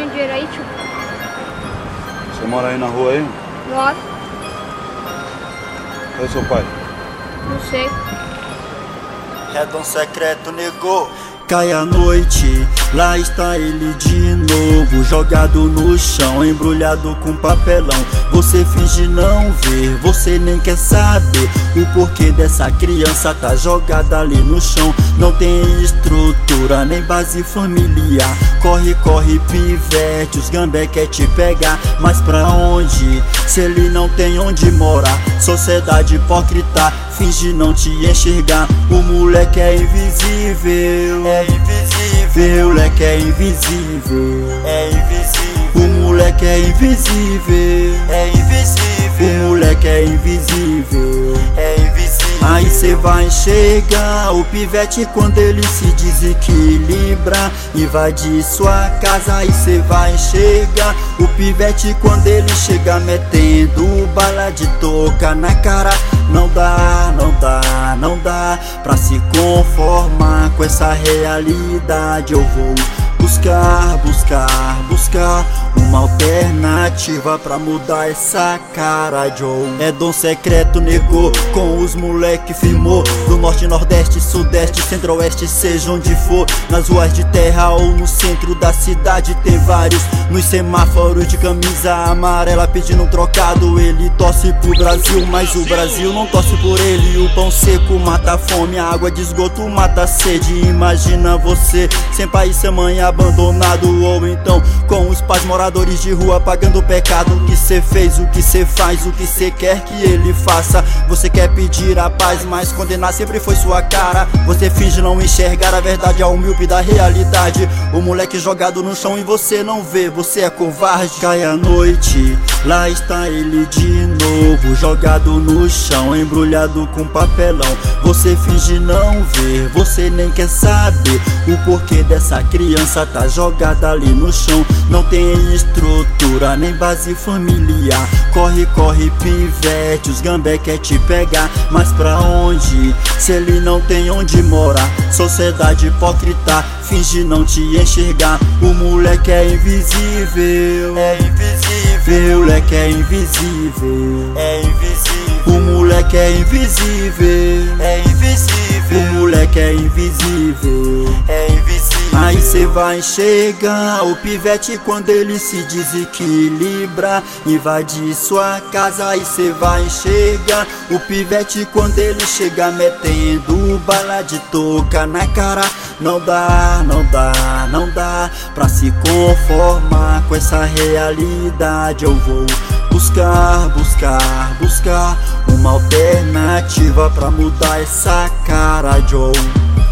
um dinheiro aí, tio? Você mora aí na rua aí? Moro. Cadê seu pai? Não sei. Redom secreto negou. Cai a noite, lá está ele de novo, jogado no chão, embrulhado com papelão. Você finge não ver, você nem quer saber o porquê dessa criança tá jogada ali no chão. Não tem estrutura, nem base familiar. Corre, corre, pivete, os gambé quer te pegar. Mas pra onde? Se ele não tem onde morar. Sociedade hipócrita, finge não te enxergar. O moleque é invisível, é invisível, o moleque é invisível, é invisível. O moleque é invisível, é invisível, o moleque é invisível, é invisível. Aí cê vai enxergar o pivete quando ele se desequilibra, invade sua casa. Aí cê vai enxergar o pivete quando ele chega metendo bala de touca na cara. Não dá, não dá, não dá pra se conformar com essa realidade. Eu vou buscar, buscar, buscar uma alternativa pra mudar essa cara, Joe. É dom secreto negou, com os moleque firmou. Do norte, nordeste, sudeste, centro-oeste, seja onde for. Nas ruas de terra ou no centro da cidade tem vários. Nos semáforos de camisa amarela pedindo um trocado. Ele torce pro Brasil, mas o Brasil não torce por ele. O pão seco mata a fome, a água de esgoto mata a sede. Imagina você sem pai e sem mãe, abandonado, ou então com os pais moradores de rua pagando o pecado. O que cê fez, o que cê faz, o que cê quer que ele faça. Você quer pedir a paz, mas condenar sempre foi sua cara. Você finge não enxergar a verdade, a humilde da realidade. O moleque jogado no chão e você não vê, você é covarde. Cai a noite, lá está ele de novo, jogado no chão, embrulhado com papelão. Você finge não ver, você nem quer saber o porquê dessa criança tá jogada ali no chão. Não tem estrutura, nem base familiar. Corre, corre, pivete, os gambé quer te pegar. Mas pra onde? Se ele não tem onde morar. Sociedade hipócrita, finge não te enxergar. O moleque é invisível, é invisível, o moleque é invisível, é invisível. O moleque é invisível, é invisível, o moleque é invisível, é invisível. Aí cê vai enxergar o pivete quando ele se desequilibra, invade sua casa. Aí cê vai enxergar o pivete quando ele chega metendo bala de touca na cara. Não dá, não dá, não dá pra se conformar com essa realidade. Eu vou buscar, buscar, buscar uma alternativa pra mudar essa cara, Joe.